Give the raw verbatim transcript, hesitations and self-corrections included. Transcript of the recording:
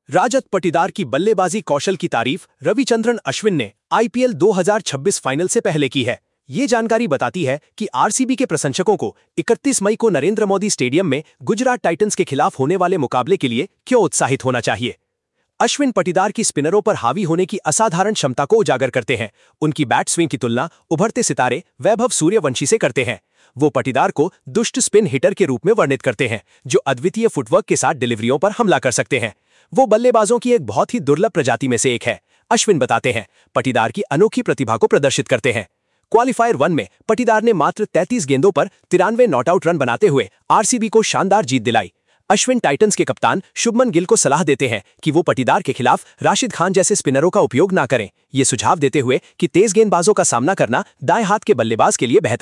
राजत पटीदार की बल्लेबाजी कौशल की तारीफ रविचंद्रन अश्विन ने आईपीएल दो हज़ार छब्बीस फाइनल से पहले की है। ये जानकारी बताती है कि आरसीबी के प्रशंसकों को इकतीस मई को नरेंद्र मोदी स्टेडियम में गुजरात टाइटंस के खिलाफ होने वाले मुकाबले के लिए क्यों उत्साहित होना चाहिए। अश्विन पटीदार की स्पिनरों पर हावी होने की असाधारण क्षमता को उजागर करते हैं। उनकी बैट स्विंग की तुलना उभरते सितारे वैभव सूर्यवंशी से करते हैं। वो पटीदार को दुष्ट स्पिन हिटर के रूप में वर्णित करते हैं, जो अद्वितीय फुटवर्क के साथ डिलीवरियों पर हमला कर सकते हैं। वो बल्लेबाजों की एक बहुत ही दुर्लभ प्रजाति में से एक है। अश्विन बताते हैं, पटीदार की अनोखी प्रतिभा को प्रदर्शित करते हैं। क्वालिफायर वन में पटीदार ने मात्र तैंतीस गेंदों पर तिरानवे नॉटआउट रन बनाते हुए आरसीबी को शानदार जीत दिलाई। अश्विन टाइटंस के कप्तान शुभमन गिल को सलाह देते हैं कि वो पटीदार के खिलाफ राशिद खान जैसे स्पिनरों का उपयोग ना करें। ये सुझाव देते हुए कि तेज गेंदबाजों का सामना करना दाएं हाथ के बल्लेबाज के लिए बेहतर